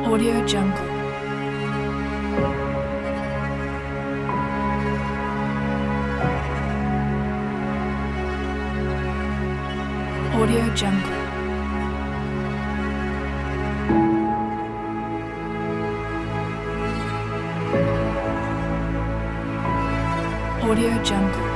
Audio Jungle. Audio Jungle. Audio Jungle.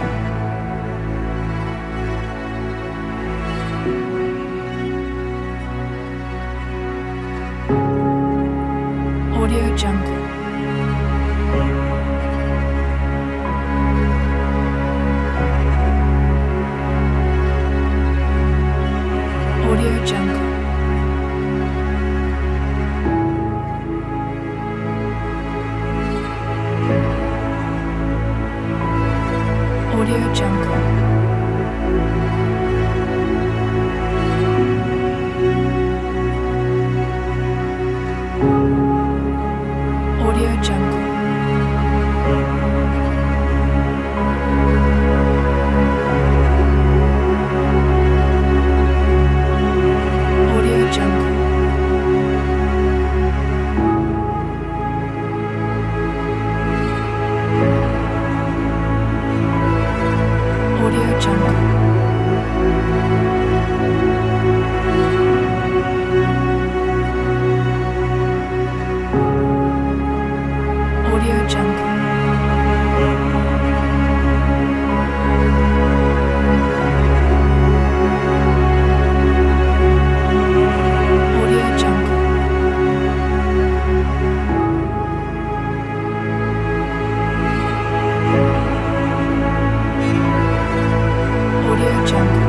Audio Jungle. Audio Jungle. Audio Jungle. Audio Jungle. Audio Jungle. Audio Jungle. Audio Jungle. Audio Jungle. Audio Jungle.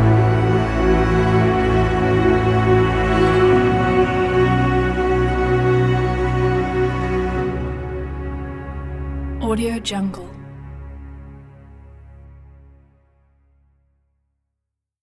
Audio Jungle.